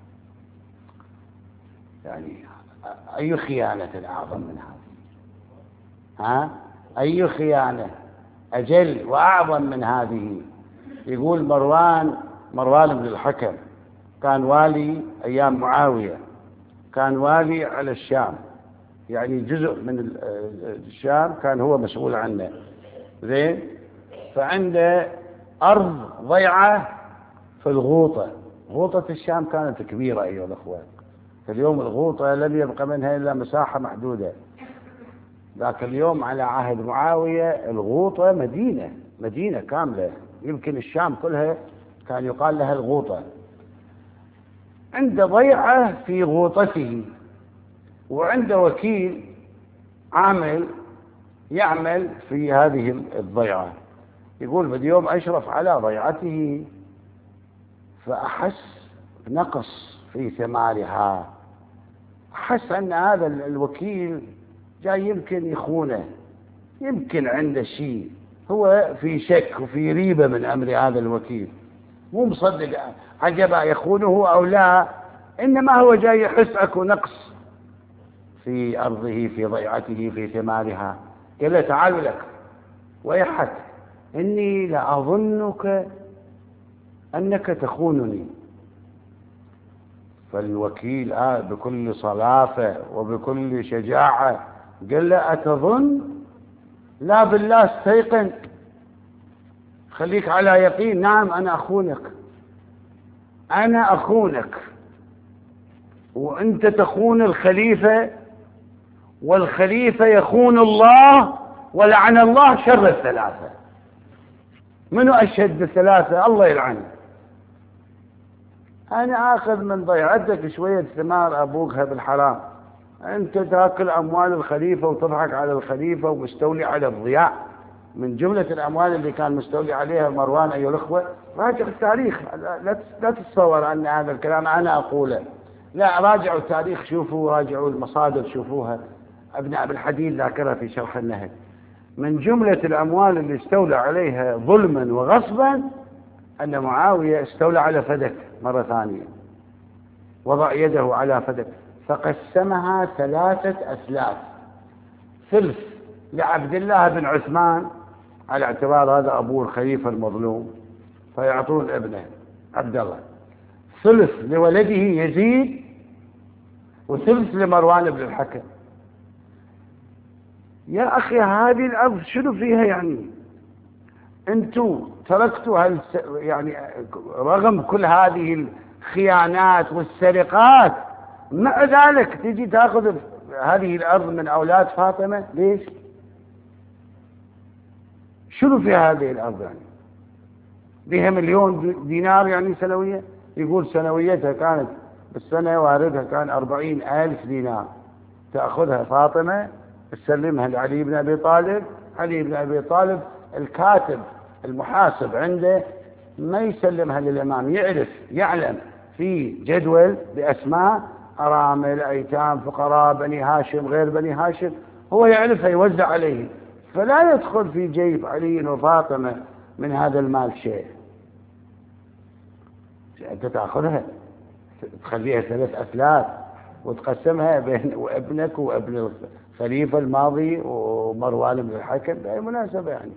يعني أي خيانة أعظم من هذه؟ ها؟ أي خيانة أجل وأعظم من هذه؟ يقول مروان مروان بن الحكم كان والي أيام معاوية، كان والي على الشام، يعني جزء من الشام كان هو مسؤول عنه، زين، فعنده أرض ضيعة في الغوطة. غوطة الشام كانت كبيرة أيها الأخوة، اليوم الغوطة لم يبقى منها إلا مساحة محدودة، ذاك اليوم على عهد معاوية الغوطة مدينة مدينة كاملة، يمكن الشام كلها كان يقال لها الغوطة. عنده ضيعة في غوطته، وعنده وكيل عامل يعمل في هذه الضيعة. يقول بدي يوم أشرف على ضيعته فأحس بنقص في ثمارها، أحس أن هذا الوكيل جاي يمكن يخونه، يمكن عنده شيء، هو في شك وفي ريبة من أمر هذا الوكيل، مو مصدق عجبا يخونه أو لا، إنما هو جاي يحس أكو نقص في أرضه في ضيعته في ثمارها. قال له تعال لك ويحك إني لأظنك أنك تخونني. فالوكيل آه بكل صلافة وبكل شجاعة قال له أتظن؟ لا بالله استيقن، خليك على يقين. نعم أنا أخونك، أنا أخونك، وأنت تخون الخليفة، والخليفة يخون الله، ولعن الله شر الثلاثة. منو أشهد بالثلاثة؟ الله يلعنه. أنا آخذ من ضيعتك شوية ثمار أبوكها بالحرام، أنت تأكل أموال الخليفة وتضحك على الخليفة ومستولي على الضياع من جملة الأموال اللي كان مستولي عليها مروان. أيها الأخوة راجعوا التاريخ، لا تتصور أن هذا الكلام أنا أقوله، لا، راجعوا التاريخ، شوفوا، راجعوا المصادر شوفوها. ابن أبي الحديد ذاكرها في شرح النهج. من جملة الأموال اللي استولى عليها ظلما وغصبا أن معاوية استولى على فدك مرة ثانية، وضع يده على فدك فقسمها ثلاثة أثلاث، ثلث لعبد الله بن عثمان على اعتبار هذا أبوه الخليفة المظلوم فيعطون ابنه عبد الله، ثلث لولده يزيد، وثلث لمروان بن الحكم. يا أخي هذه الأرض شنو فيها يعني؟ أنتوا تركتوا هال يعني رغم كل هذه الخيانات والسرقات، مع ذلك تجي تأخذ هذه الأرض من أولاد فاطمة. ليش؟ شنو في هذه الأرض يعني؟ بها مليون دينار يعني سنوية؟ يقول سنويتها كانت بالسنة واردها كان أربعين ألف دينار، تأخذها فاطمة تسلمها لعلي بن أبي طالب. علي بن أبي طالب الكاتب المحاسب عنده ما يسلمها للإمام، يعرف يعلم في جدول بأسماء أرامل أيتام فقراء بني هاشم غير بني هاشم، هو يعرفها يوزع عليه، فلا يدخل في جيب علي وفاطمة من هذا المال شيء. أنت تأخذها تخليها ثلاث أثلاث وتقسمها بين وابنك وابن الخليفة الماضي ومروان بن الحكم بأي مناسبة يعني؟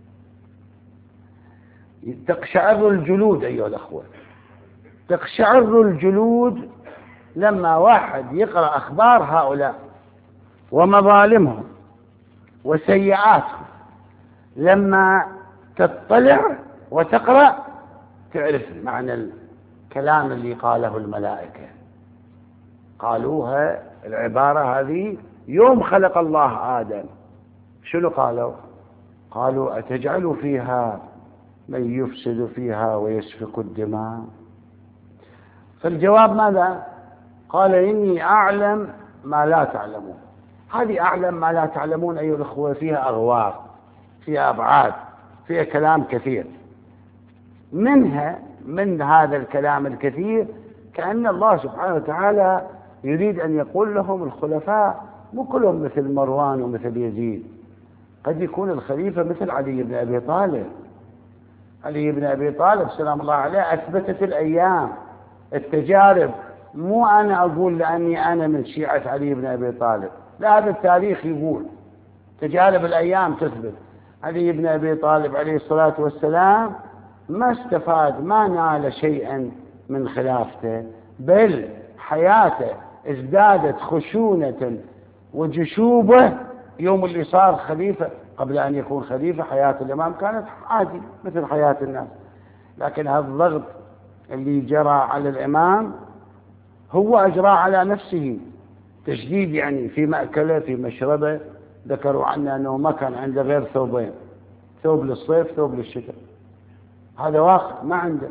تقشعر الجلود أيها الأخوة، تقشعر الجلود لما واحد يقرأ أخبار هؤلاء ومظالمهم وسيئاتهم، لما تطلع وتقرأ تعرف معنى الكلام اللي قاله الملائكة. قالوها العبارة هذه يوم خلق الله آدم. شنو قالوا؟ قالوا أتجعل فيها من يفسد فيها ويسفك الدماء؟ فالجواب ماذا؟ قال إني أعلم ما لا تعلمون. هذه أعلم ما لا تعلمون أيها الأخوة فيها أغوار، فيها أبعاد، فيها كلام كثير. منها من هذا الكلام الكثير كأن الله سبحانه وتعالى يريد أن يقول لهم الخلفاء مو كلهم مثل مروان ومثل يزيد، قد يكون الخليفة مثل علي بن أبي طالب. علي بن أبي طالب سلام الله عليه أثبتت الأيام التجارب، مو أنا أقول لأني أنا من شيعة علي بن أبي طالب، لا، هذا التاريخ يقول، تجارب الأيام تثبت. علي بن أبي طالب عليه الصلاة والسلام ما استفاد، ما نال شيئا من خلافته، بل حياته ازدادت خشونة وجشوبة يوم اللي صار خليفة. قبل أن يكون خليفة حياة الإمام كانت عادي مثل حياة الناس، لكن هذا الضغط اللي جرى على الإمام هو أجرى على نفسه تشديد، يعني في مأكله في مشربه. ذكروا عنه أنه ما كان عنده غير ثوبين، ثوب للصيف ثوب للشتاء، هذا واقع ما عنده.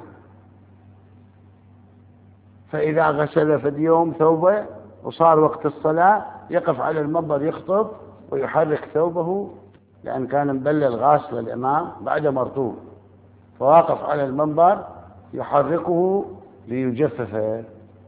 فإذا غسل في اليوم ثوبه وصار وقت الصلاة يقف على المنبر يخطب ويحرك ثوبه، لأن كان مبلل غاسل الإمام بعد مرطوب، فواقف على المنبر يحركه ليجففه.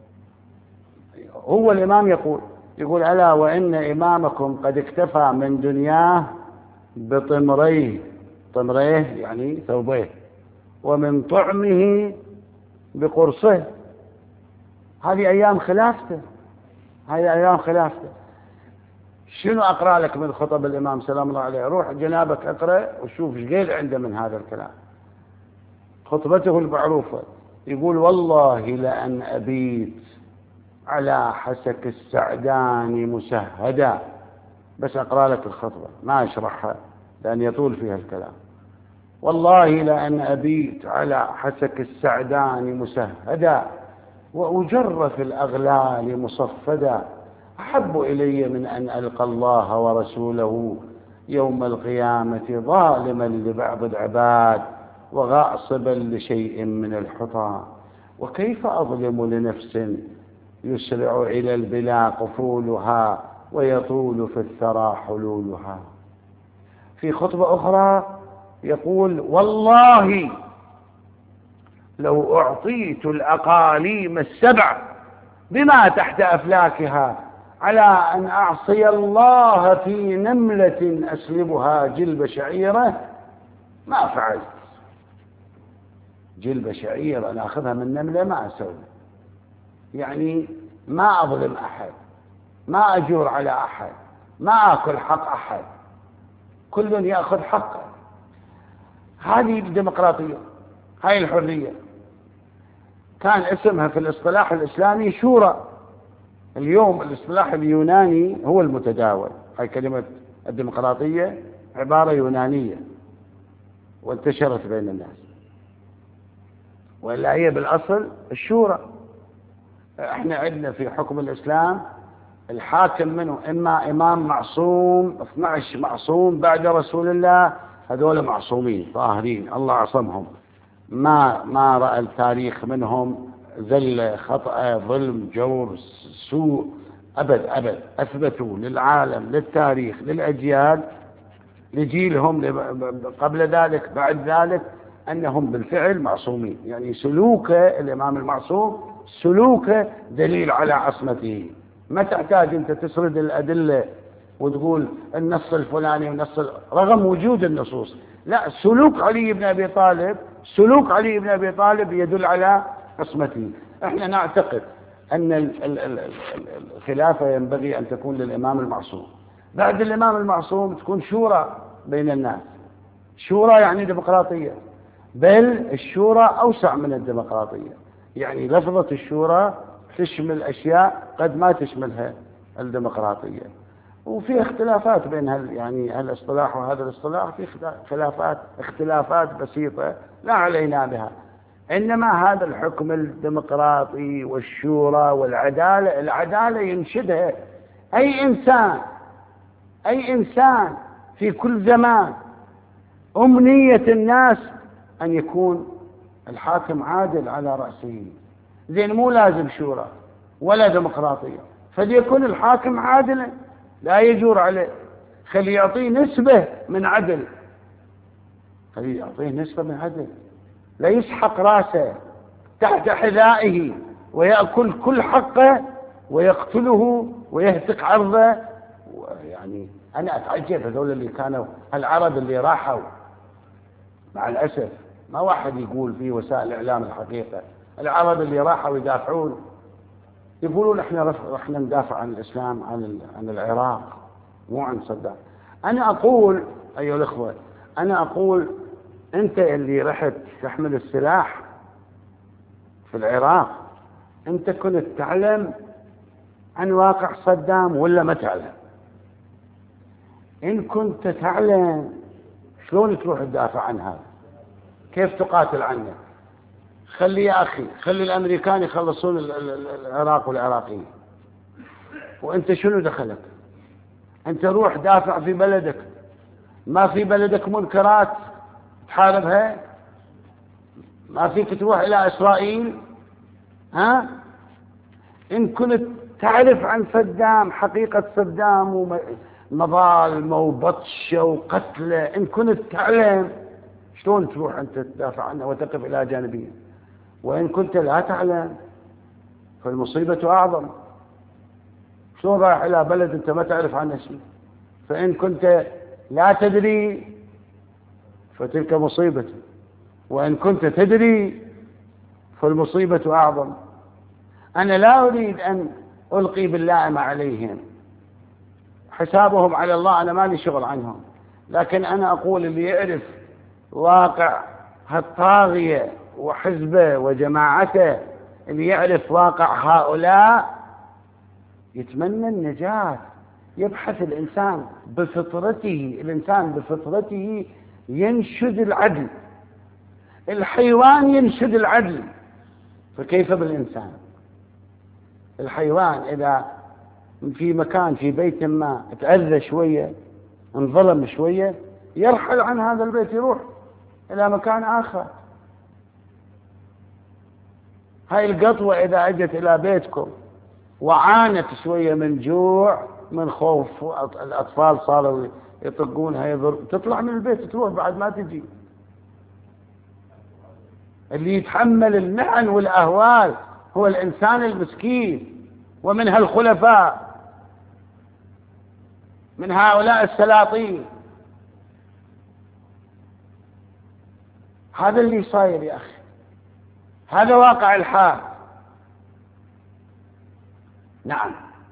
هو الإمام يقول يقول ألا وإن إمامكم قد اكتفى من دنياه بطمريه، طمريه يعني ثوبيه، ومن طعمه بقرصه. هذه أيام خلافته، هذه أيام خلافته. شنو أقرأ لك من خطب الإمام سلام الله عليه؟ روح جنابك اقرأ وشوف ايش قيل عنده من هذا الكلام. خطبته المعروفة يقول: والله لأن أبيت على حسك السعدان مسهدا. بس أقرأ لك الخطبة ما أشرحها لأن يطول فيها الكلام. والله لأن أبيت على حسك السعدان مسهدا وأجر في الأغلال مصفدا أحب إلي من أن ألقى الله ورسوله يوم القيامة ظالما لبعض العباد وغاصبا لشيء من الحطام. وكيف أظلم لنفس يسرع إلى البلا قفولها ويطول في الثرى حلولها. في خطبة أخرى يقول: والله لو أعطيت الأقاليم السبع بما تحت أفلاكها على أن أعصي الله في نملة أسلبها جلب شعيرة ما فعلت. جلب شعير أنا أخذها من نملة ما أسوي، يعني ما أظلم أحد، ما أجور على أحد، ما أكل حق أحد، كل يأخذ حقه. هذه الديمقراطية، هاي الحرية. كان اسمها في الاصطلاح الإسلامي شورى. اليوم الاصطلاح اليوناني هو المتداول. هاي كلمة الديمقراطية عبارة يونانية وانتشرت بين الناس، وإلا هي بالأصل الشورى. احنا عندنا في حكم الإسلام الحاكم منه إما إمام معصوم، اثني عشر معصوم بعد رسول الله، هذول معصومين طاهرين الله عصمهم، ما ما رأى التاريخ منهم ذل خطأ ظلم جور سوء أبد أبد. أثبتوا للعالم للتاريخ للأجيال لجيلهم قبل ذلك بعد ذلك أنهم بالفعل معصومين. يعني سلوك الإمام المعصوم سلوك دليل على عصمته. ما تحتاج أنت تسرد الأدلة وتقول النص الفلاني والنص رغم وجود النصوص، لا، سلوك علي بن أبي طالب سلوك علي بن أبي طالب يدل على عصمته. احنا نعتقد أن الخلافة ينبغي أن تكون للإمام المعصوم، بعد الإمام المعصوم تكون شورى بين الناس. شورى يعني ديمقراطية، بل الشورى أوسع من الديمقراطية. يعني لفظة الشورى تشمل أشياء قد ما تشملها الديمقراطية. وفي اختلافات بين هال يعني هالاصطلاح وهذا الاصطلاح، في خلافات اختلافات بسيطة لا علينا بها. إنما هذا الحكم الديمقراطي والشورى والعدالة، العدالة ينشدها أي إنسان أي إنسان في كل زمان. أمنية الناس أن يكون الحاكم عادل على رأسه. زين، مو لازم شورى ولا ديمقراطية، فليكن الحاكم عادلا لا يجور عليه، خلي يعطيه نسبة من عدل، خلي يعطيه نسبة من عدل، لا يسحق راسه تحت حذائه ويأكل كل حقه ويقتله ويهتك عرضه. يعني أنا أتعجب هذول اللي كانوا العرب اللي راحوا، مع الأسف ما واحد يقول في وسائل الإعلام الحقيقة، العرب اللي راحوا يدافعون يقولون احنا رحنا ندافع عن الإسلام عن عن العراق مو عن صدام. أنا أقول أيها الأخوة، أنا أقول أنت اللي رحت تحمل السلاح في العراق، أنت كنت تعلم عن واقع صدام ولا ما تعلم؟ إن كنت تعلم شلون تروح تدافع عن هذا؟ كيف تقاتل عنه؟ خلي يا أخي خلي الأمريكان يخلصون العراق والعراقيين، وأنت شنو دخلك؟ أنت روح دافع في بلدك. ما في بلدك منكرات تحاربها؟ ما فيك تروح إلى إسرائيل؟ ها؟ إن كنت تعرف عن صدام، حقيقة صدام ومظالمه وبطشه وقتله، إن كنت تعلم شلون تروح أنت تدافع عنه وتقف إلى جانبه؟ وإن كنت لا تعلم فالمصيبة أعظم. شلون رايح إلى بلد أنت ما تعرف عنه شيء؟ فإن كنت لا تدري فتلك مصيبة، وإن كنت تدري فالمصيبة أعظم. أنا لا أريد أن ألقي باللائمة عليهم، حسابهم على الله، أنا مالي شغل عنهم. لكن أنا أقول اللي يعرف واقع هالطاغية وحزبه وجماعته، اللي يعرف واقع هؤلاء يتمنى النجاة. يبحث الإنسان بفطرته، الإنسان بفطرته ينشد العدل، الحيوان ينشد العدل، فكيف بالإنسان؟ الحيوان إذا في مكان في بيت ما تأذى شوية، انظلم شوية، يرحل عن هذا البيت، يروح إلى مكان آخر. هاي القطوة إذا أجت إلى بيتكم وعانت شوية من جوع، من خوف، الأطفال صاروا يطقونها يضر، تطلع من البيت تروح بعد ما تجي. اللي يتحمل المحن والأهوال هو الإنسان المسكين، ومن هالخلفاء، من هؤلاء السلاطين. هذا اللي صاير يا أخي، هذا واقع الحال. نعم،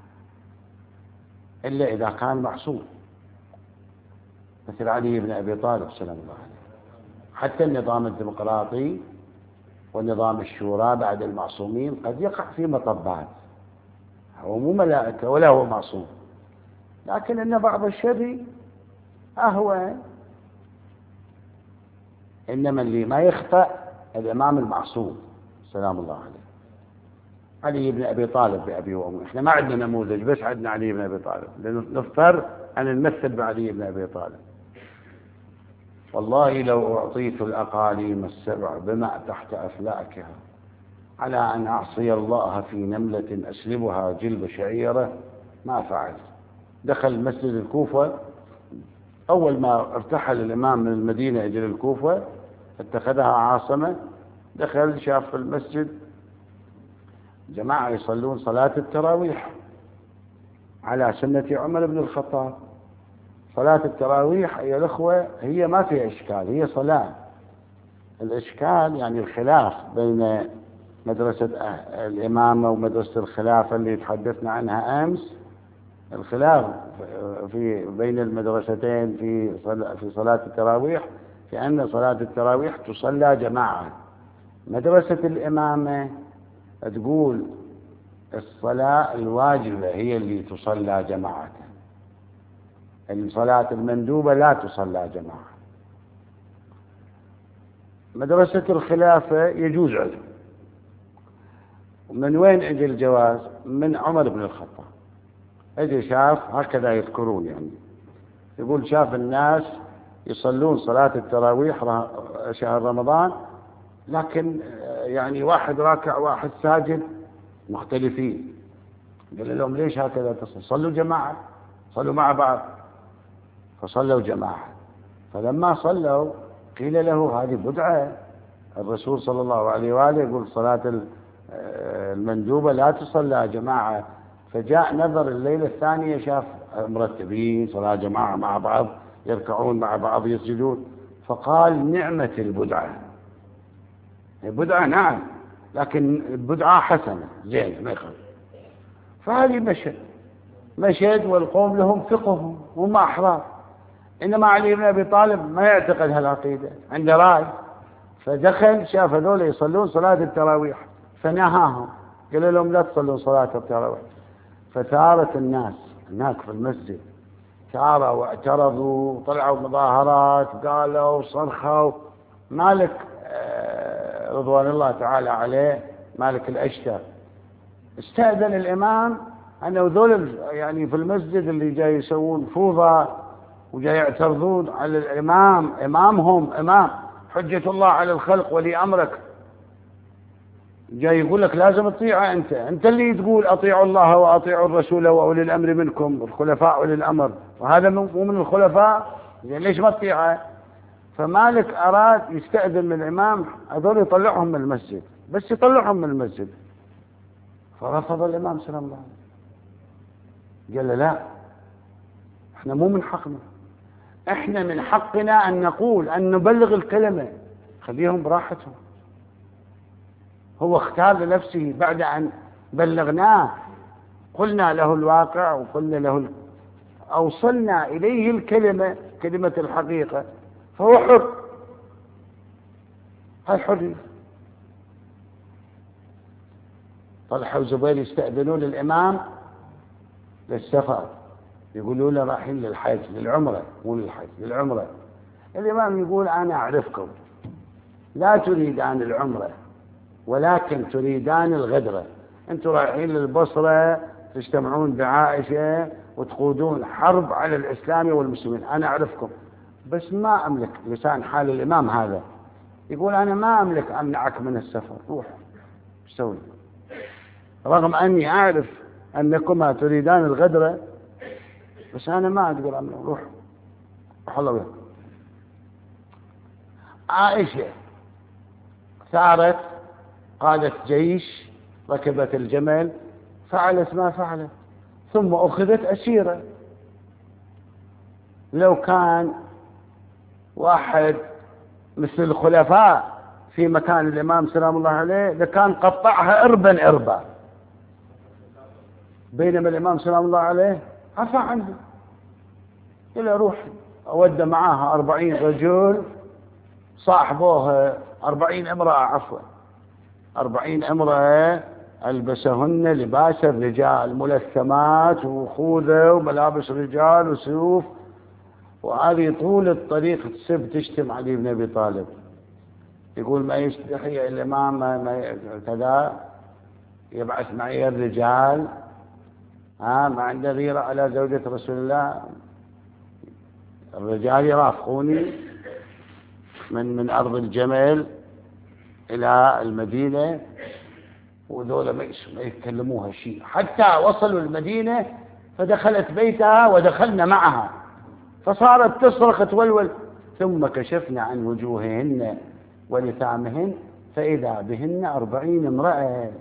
إلا إذا كان معصوم مثل علي بن أبي طالب سلام الله عليه. حتى النظام الديمقراطي ونظام الشورى بعد المعصومين قد يقع في مطبات، هو مو ملائكة ولا هو معصوم، لكن إن بعض الشر أهون. إنما اللي ما يخطأ الإمام المعصوم سلام الله عليه، علي بن أبي طالب بأبي وأمي. إحنا ما عندنا نموذج، بس عندنا علي بن أبي طالب، نضطر أن نمثل بعلي بن أبي طالب. والله لو أعطيت الأقاليم السبع بما تحت أفلاكها على أن أعصي الله في نملة أسلبها جلب شعيرة ما فعل. دخل مسجد الكوفة، أول ما ارتحل الإمام من المدينة إلى الكوفة اتخذها عاصمة، دخل شاف في المسجد جماعة يصلون صلاة التراويح على سنة عمر بن الخطاب. صلاة التراويح يا الأخوة هي ما فيها إشكال، هي صلاة. الإشكال يعني الخلاف بين مدرسة الإمامة ومدرسة الخلافة اللي تحدثنا عنها أمس. الخلاف في بين المدرستين في في صلاة التراويح في أن صلاة التراويح تصلى جماعة. مدرسة الإمامة تقول الصلاة الواجبة هي اللي تصلى جماعة، الصلاة المندوبة لا تصلى جماعة. مدرسة الخلافة يجوز عزم. من وين اجى الجواز؟ من عمر بن الخطاب. اجى شاف، هكذا يذكرون يعني، يقول شاف الناس يصلون صلاة التراويح شهر رمضان، لكن يعني واحد راكع واحد ساجد مختلفين. قال لهم ليش هكذا تصل؟ صلوا جماعة، صلوا مع بعض. فصلوا جماعة. فلما صلوا قيل له هذه بدعة، الرسول صلى الله عليه وآله يقول صلاة المندوبة لا تصلى جماعة. فجاء نظر الليلة الثانية شاف مرتبين صلاة جماعة مع بعض، يركعون مع بعض، يسجدون، فقال نعمة البدعة. البدعة نعم، لكن البدعة حسنة زين ما يخالف. فهذه مشهد مشهد والقوم لهم فقههم هم أحرار. إنما علي بن أبي طالب ما يعتقد هالعقيدة، عنده رأي. فدخل شاف هذول يصلون صلاة التراويح فنهاهم، قال لهم لا تصلون صلاة التراويح. فثارت الناس هناك في المسجد، ثاروا واعترضوا، طلعوا مظاهرات، قالوا صرخوا. مالك رضوان الله تعالى عليه، مالك الأشتر، استأذن الإمام أنه ذول يعني في المسجد اللي جاي يسوون فوضى وجاي يعترضون على الإمام، إمامهم إمام حجة الله على الخلق ولي أمرك، جاي يقول لك لازم تطيعه. أنت أنت اللي تقول أطيعوا الله وأطيعوا الرسول وأولي الأمر منكم، الخلفاء أولي الأمر، وهذا مو من الخلفاء، ليش ما تطيعه؟ فمالك أراد يستأذن من الإمام هذول يطلعهم من المسجد، بس يطلعهم من المسجد. فرفض الإمام سلام الله عليه، قال له لا، احنا مو من حقنا، احنا من حقنا أن نقول، أن نبلغ الكلمة، خليهم براحتهم. هو اختار لنفسه بعد أن بلغناه، قلنا له الواقع وقلنا له أوصلنا إليه الكلمة، كلمة الحقيقة، فهو حر. هاي حرية. طلحة وزبير يستأذنون الإمام للسفر، يقولوا له رايحين للحج، للعمرة، مو للحج، للعمرة. الإمام يقول أنا أعرفكم، لا تريدان العمرة ولكن تريدان الغدرة. أنتم رايحين للبصرة تجتمعون بعائشة وتقودون حرب على الإسلام والمسلمين، أنا أعرفكم، بس ما أملك. لسان حال الإمام هذا، يقول أنا ما أملك أمنعك من السفر، روح سوي، رغم أني أعرف أنكما تريدان الغدرة، بس أنا ما أقدر أمنع، روح الله وياك. عائشة ثارت، قادت جيش، ركبت الجمل، فعلت ما فعلت، ثم أخذت أسيرة. لو كان واحد مثل الخلفاء في مكان الإمام سلام الله عليه لكان قطعها إربا إربا، بينما الإمام سلام الله عليه عفى عنه، إلى روح أود معاها أربعين رجل صاحبوها، أربعين امرأة، عفوا أربعين امرأة ألبسهن لباس الرجال، ملثمات وخوذة وملابس رجال وسيوف، وهذه طول الطريق تسب تشتم علي بن أبي طالب. يقول ما يستحي الإمام ما كذا يبعث معي الرجال، ها ما عنده غيرة على زوجة رسول الله، الرجال يرافقوني من من أرض الجمل إلى المدينة، وذولا ما يتكلموها شيء، حتى وصلوا المدينة فدخلت بيتها ودخلنا معها، فصارت تصرخ تولول، ثم كشفنا عن وجوههن ولثامهن فإذا بهن أربعين امرأة.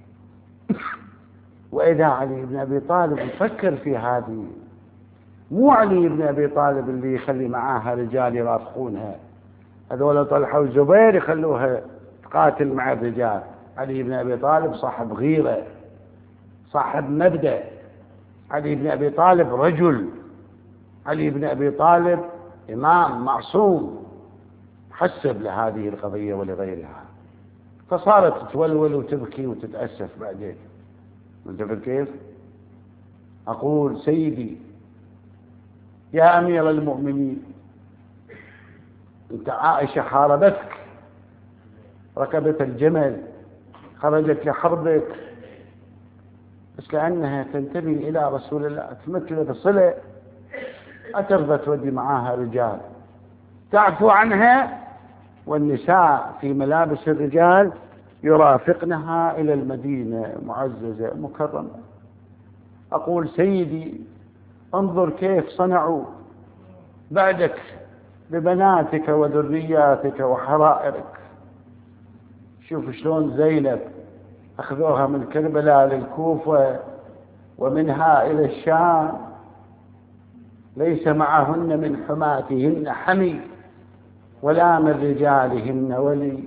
وإذا علي بن أبي طالب يفكر في هذه، مو علي بن أبي طالب اللي يخلي معاها رجال يرافقونها، هذول طلحة والزبير يخلوها تقاتل مع الرجال. علي بن أبي طالب صاحب غيرة، صاحب مبدأ، علي بن أبي طالب رجل، علي بن أبي طالب إمام معصوم، حسب لهذه القضية ولغيرها، فصارت تتولول وتبكي وتتأسف بعدين. انتبه كيف؟ أقول سيدي يا أمير المؤمنين، أنت عائشة حاربتك، ركبت الجمل، خرجت لحربك، بس لأنها تنتمي إلى رسول الله، تمثل بصلة، أترضى تودي معاها رجال، تعفو عنها، والنساء في ملابس الرجال يرافقنها إلى المدينة معززة مكرمة. أقول سيدي انظر كيف صنعوا بعدك ببناتك وذرياتك وحرائرك، شوف شلون زينب أخذوها من كربلاء للكوفة ومنها إلى الشام، ليس معهن من حماتهن حمي ولا من رجالهن ولي.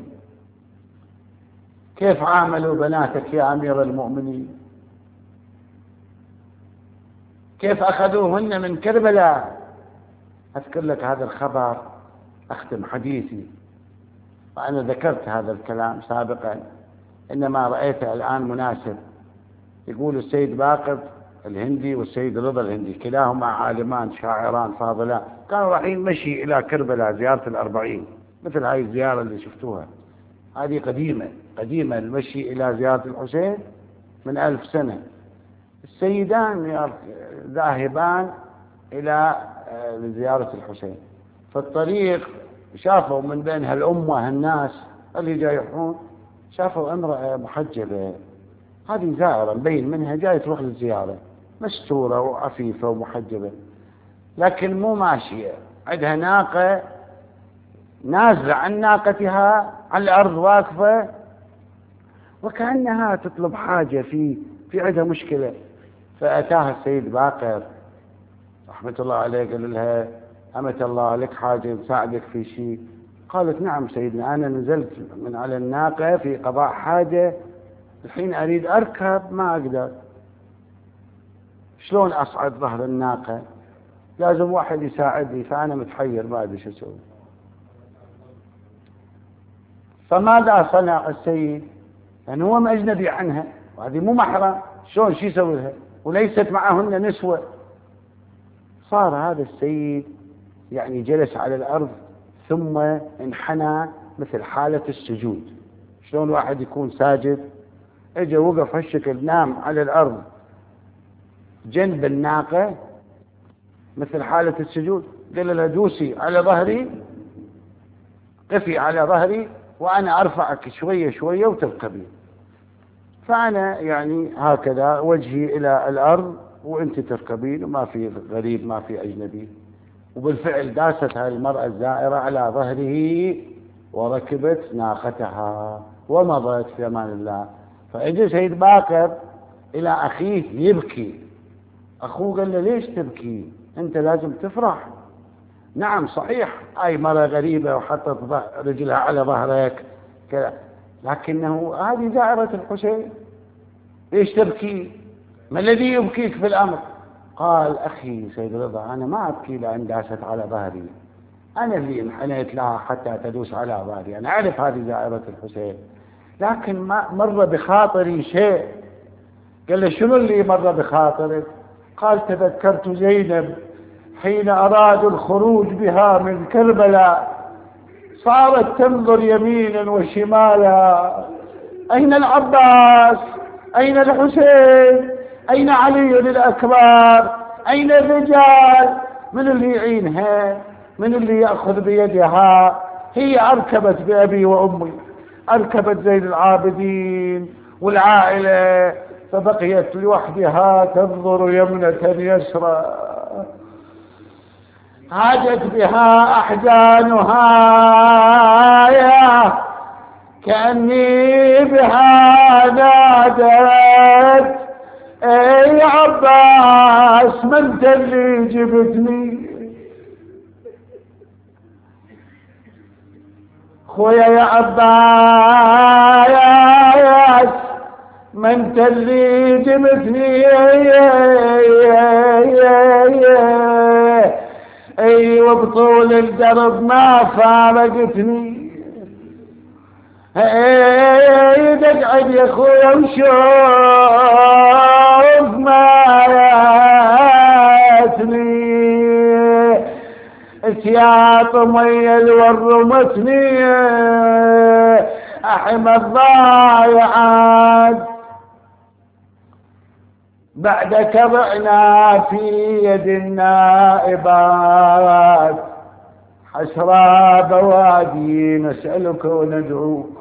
كيف عاملوا بناتك يا أمير المؤمنين؟ كيف أخذوهن من كربلاء؟ أذكر لك هذا الخبر، أختم حديثي، وأنا ذكرت هذا الكلام سابقا، إنما رأيته الآن مناسب. يقول السيد باقر الهندي والسيد رضا الهندي كلاهما عالمان شاعران فاضلان، كانوا رايحين مشي إلى كربلاء زيارة الأربعين، مثل هاي الزيارة اللي شفتوها، هذه قديمة قديمة، المشي إلى زيارة الحسين من ألف سنة. السيدان ذاهبان إلى زيارة الحسين، فالطريق شافوا من بين هالأمة هالناس اللي جايحون، شافوا امرأة محجبة، هذه زائرة مبين منها جاي تروح للزيارة، مستورة وعفيفة ومحجبة، لكن مو ماشية، عندها ناقة نازلة عن ناقتها على الأرض واقفة، وكأنها تطلب حاجة، في في عندها مشكلة. فأتاها السيد باقر رحمة الله عليه قال لها أمة الله لك حاجة نساعدك في شيء؟ قالت نعم سيدنا، أنا نزلت من على الناقة في قضاء حاجة، الحين أريد أركب ما أقدر، شلون أصعد ظهر الناقة؟ لازم واحد يساعدني، فأنا متحير ما أدري شو أسوي. فماذا صنع السيد؟ يعني هو أجنبي عنها وهذه مو محرم، شلون شو يسوي لها وليست معهن نسوة؟ صار هذا السيد يعني جلس على الأرض ثم انحنى مثل حالة السجود. شلون واحد يكون ساجد؟ اجى وقف هالشكل، نام على الأرض جنب الناقة مثل حالة السجود. قال لها دوسي على ظهري، قفي على ظهري وأنا أرفعك شوية شوية وتركبي. فأنا يعني هكذا وجهي إلى الأرض وأنت تركبين، وما في غريب ما في أجنبي. وبالفعل داست هذه المرأة الزائرة على ظهره وركبت ناقتها ومضت في أمان الله. فأجى سيد باكر إلى أخيه يبكي. أخوه قال له ليش تبكي؟ أنت لازم تفرح. نعم صحيح أي مرة غريبة وحطت رجلها على ظهرك كذا، لكنه هذه زائرة الحسين، ليش تبكي؟ ما الذي يبكيك في الأمر؟ قال أخي سيد رضا أنا ما أبكي لأن داست على ظهري، أنا اللي انحنيت لها حتى تدوس على ظهري، أنا أعرف هذه زائرة الحسين، لكن ما مر بخاطري شيء. قال له شنو اللي مر بخاطرك؟ قال تذكرت زينب حين أرادوا الخروج بها من كربلاء، صارت تنظر يمينا وشمالا، أين العباس؟ أين الحسين؟ أين علي الأكبر؟ أين الرجال؟ من اللي يعينها؟ من اللي يأخذ بيدها؟ هي أركبت بأبي وأمي، أركبت زين العابدين والعائلة، فبقيت لوحدها تنظر يمنة يسرى، هاجت بها أحزانها يا كأني بها نادت اي عباس ما انت اللي جبتني، خويا يا عباس ما انت اللي جبتني، اي وبطول الدرب ما فارقتني، اي تقعد يا خويا وشوف ما ياتني، سياط مي الورمتني احمى الضايعات، بعدك ضعنا في يد النائبات، حسرى بوادي نسألك وندعوك،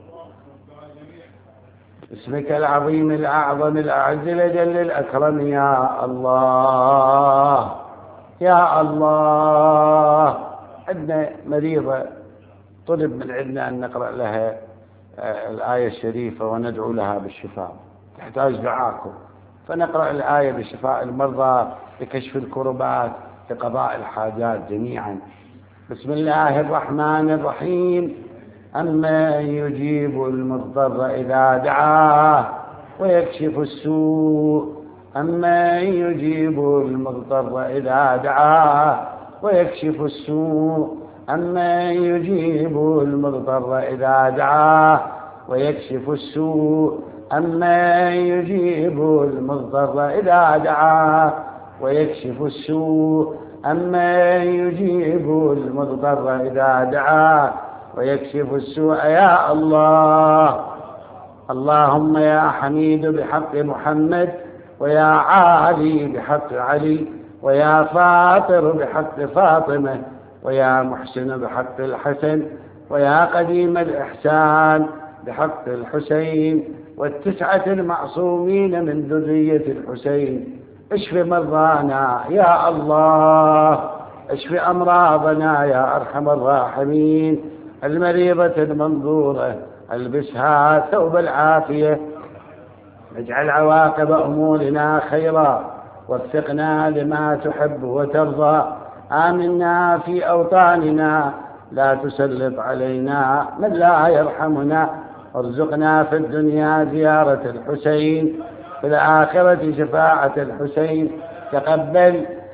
اسمك العظيم الأعظم الأعز الأجل الأكرم يا الله يا الله. عندنا مريضة طلب من عندنا أن نقرأ لها الآية الشريفة وندعو لها بالشفاء، تحتاج دعاكم، فنقرأ الآية بشفاء المرضى، بكشف الكربات، بقضاء الحاجات جميعا. بسم الله الرحمن الرحيم. أمن يجيب المضطر إذا دعاه ويكشف السوء، أمن يجيب المضطر إذا دعاه ويكشف السوء، أمن يجيب المضطر إذا دعاه ويكشف السوء، أمن يجيب المضطر إذا دعاه ويكشف السوء، أمن يجيب المضطر إذا دعاه ويكشف السوء يا الله. اللهم يا حميد بحق محمد، ويا عالي بحق علي، ويا فاطر بحق فاطمة، ويا محسن بحق الحسن، ويا قديم الإحسان بحق الحسين والتسعة المعصومين من ذرية الحسين. اشف مرضانا يا الله، اشف أمراضنا يا أرحم الراحمين. المريضة المنظورة البسها ثوب العافية، اجعل عواقب أمورنا خيرا، وفقنا لما تحب وترضى، آمنا في أوطاننا، لا تسلط علينا من لا يرحمنا، ارزقنا في الدنيا زيارة الحسين، في الآخرة شفاعة الحسين، تقبل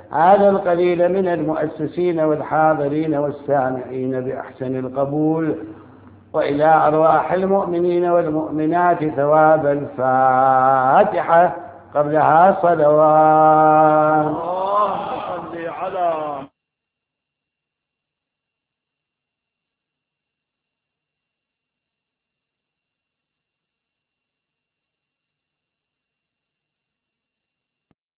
هذا القليل من المؤسسين والحاضرين والسامعين بأحسن القبول، وإلى أرواح المؤمنين والمؤمنات ثواب الفاتحة قبلها صلوات. اللهم صل على